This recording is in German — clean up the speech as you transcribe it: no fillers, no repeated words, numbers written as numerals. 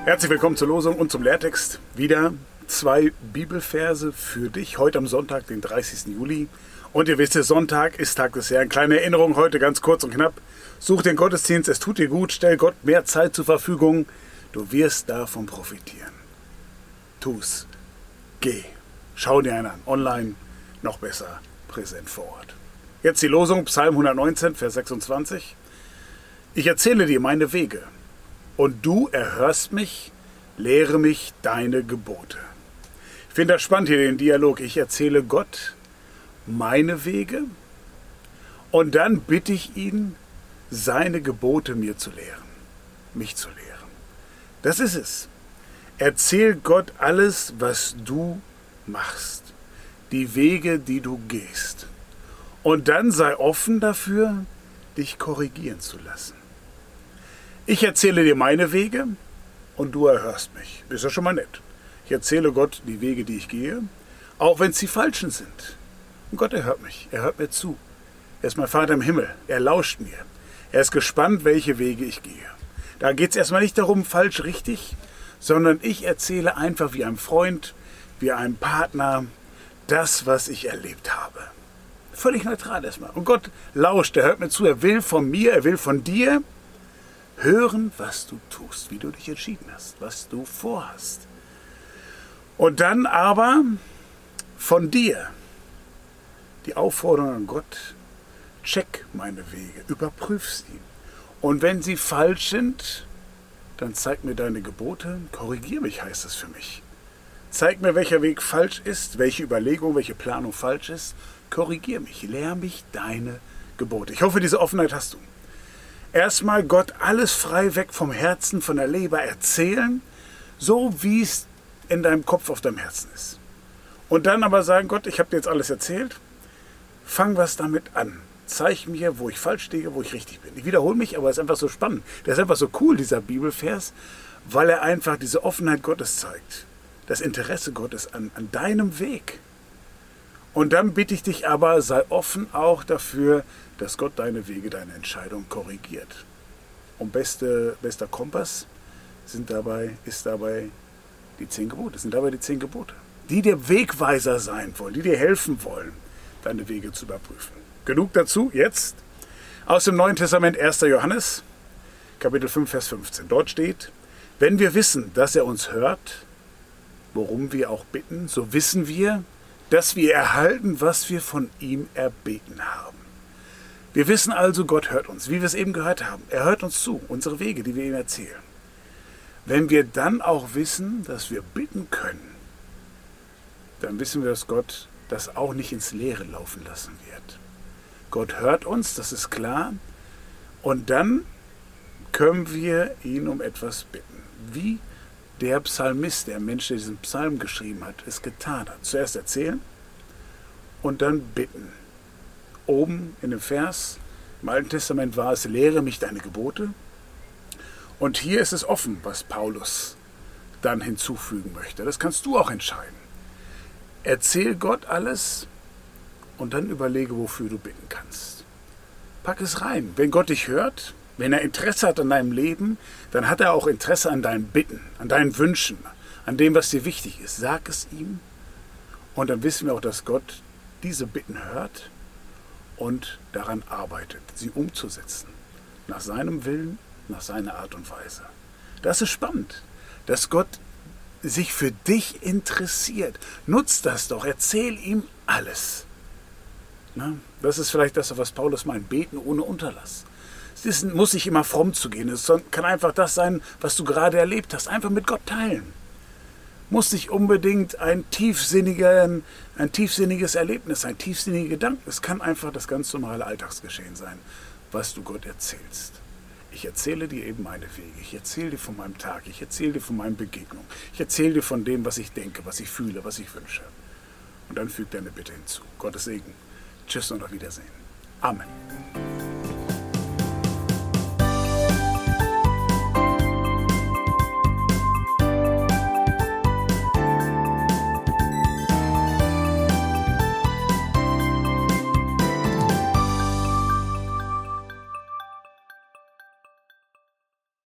Herzlich willkommen zur Losung und zum Lehrtext. Wieder 2 Bibelverse für dich. Heute am Sonntag, den 30. Juli. Und ihr wisst, Sonntag ist Tag des Herrn. Kleine Erinnerung heute, ganz kurz und knapp. Such den Gottesdienst, es tut dir gut. Stell Gott mehr Zeit zur Verfügung. Du wirst davon profitieren. Tu's. Geh. Schau dir einen an. Online, noch besser, präsent vor Ort. Jetzt die Losung, Psalm 119, Vers 26. Ich erzähle dir meine Wege. Und du erhörst mich, lehre mich deine Gebote. Ich finde das spannend hier, den Dialog. Ich erzähle Gott meine Wege und dann bitte ich ihn, seine Gebote mir zu lehren, mich zu lehren. Das ist es. Erzähl Gott alles, was du machst, die Wege, die du gehst. Und dann sei offen dafür, dich korrigieren zu lassen. Ich erzähle dir meine Wege und du erhörst mich. Ist ja schon mal nett. Ich erzähle Gott die Wege, die ich gehe, auch wenn es die falschen sind. Und Gott erhört mich. Er hört mir zu. Er ist mein Vater im Himmel. Er lauscht mir. Er ist gespannt, welche Wege ich gehe. Da geht es erstmal nicht darum, falsch, richtig, sondern ich erzähle einfach wie einem Freund, wie einem Partner, das, was ich erlebt habe. Völlig neutral erstmal. Und Gott lauscht, er hört mir zu. Er will von mir, er will von dir hören, was du tust, wie du dich entschieden hast, was du vorhast. Und dann aber von dir die Aufforderung an Gott, check meine Wege, überprüf sie. Und wenn sie falsch sind, dann zeig mir deine Gebote, korrigier mich, heißt es für mich. Zeig mir, welcher Weg falsch ist, welche Überlegung, welche Planung falsch ist, korrigier mich, lehr mich deine Gebote. Ich hoffe, diese Offenheit hast du. Erstmal Gott alles frei weg vom Herzen, von der Leber erzählen, so wie es in deinem Kopf auf deinem Herzen ist. Und dann aber sagen, Gott, ich habe dir jetzt alles erzählt, fang was damit an. Zeig mir, wo ich falsch stehe, wo ich richtig bin. Ich wiederhole mich, aber es ist einfach so spannend. Der ist einfach so cool, dieser Bibelvers, weil er einfach diese Offenheit Gottes zeigt. Das Interesse Gottes an deinem Weg. Und dann bitte ich dich aber, sei offen auch dafür, dass Gott deine Wege, deine Entscheidung korrigiert. Und bester Kompass ist dabei die 10 Gebote. Sind dabei die 10 Gebote, die dir Wegweiser sein wollen, die dir helfen wollen, deine Wege zu überprüfen. Genug dazu, jetzt aus dem Neuen Testament 1. Johannes, Kapitel 5, Vers 15. Dort steht, wenn wir wissen, dass er uns hört, worum wir auch bitten, so wissen wir, dass wir erhalten, was wir von ihm erbeten haben. Wir wissen also, Gott hört uns, wie wir es eben gehört haben. Er hört uns zu, unsere Wege, die wir ihm erzählen. Wenn wir dann auch wissen, dass wir bitten können, dann wissen wir, dass Gott das auch nicht ins Leere laufen lassen wird. Gott hört uns, das ist klar. Und dann können wir ihn um etwas bitten. Wie der Psalmist, der Mensch, der diesen Psalm geschrieben hat, es getan hat. Zuerst erzählen und dann bitten. Oben in dem Vers, im Alten Testament war es, lehre mich deine Gebote. Und hier ist es offen, was Paulus dann hinzufügen möchte. Das kannst du auch entscheiden. Erzähl Gott alles und dann überlege, wofür du bitten kannst. Pack es rein. Wenn Gott dich hört, wenn er Interesse hat an deinem Leben, dann hat er auch Interesse an deinen Bitten, an deinen Wünschen, an dem, was dir wichtig ist. Sag es ihm und dann wissen wir auch, dass Gott diese Bitten hört und daran arbeitet, sie umzusetzen. Nach seinem Willen, nach seiner Art und Weise. Das ist spannend, dass Gott sich für dich interessiert. Nutz das doch, erzähl ihm alles. Na, das ist vielleicht das, was Paulus meint, beten ohne Unterlass. Es muss nicht immer fromm zu gehen. Es kann einfach das sein, was du gerade erlebt hast. Einfach mit Gott teilen. Muss nicht unbedingt ein tiefsinniges Erlebnis sein, tiefsinnige Gedanken. Es kann einfach das ganz normale Alltagsgeschehen sein, was du Gott erzählst. Ich erzähle dir eben meine Wege. Ich erzähle dir von meinem Tag. Ich erzähle dir von meinen Begegnungen. Ich erzähle dir von dem, was ich denke, was ich fühle, was ich wünsche. Und dann füg deine Bitte hinzu. Gottes Segen. Tschüss und auf Wiedersehen. Amen.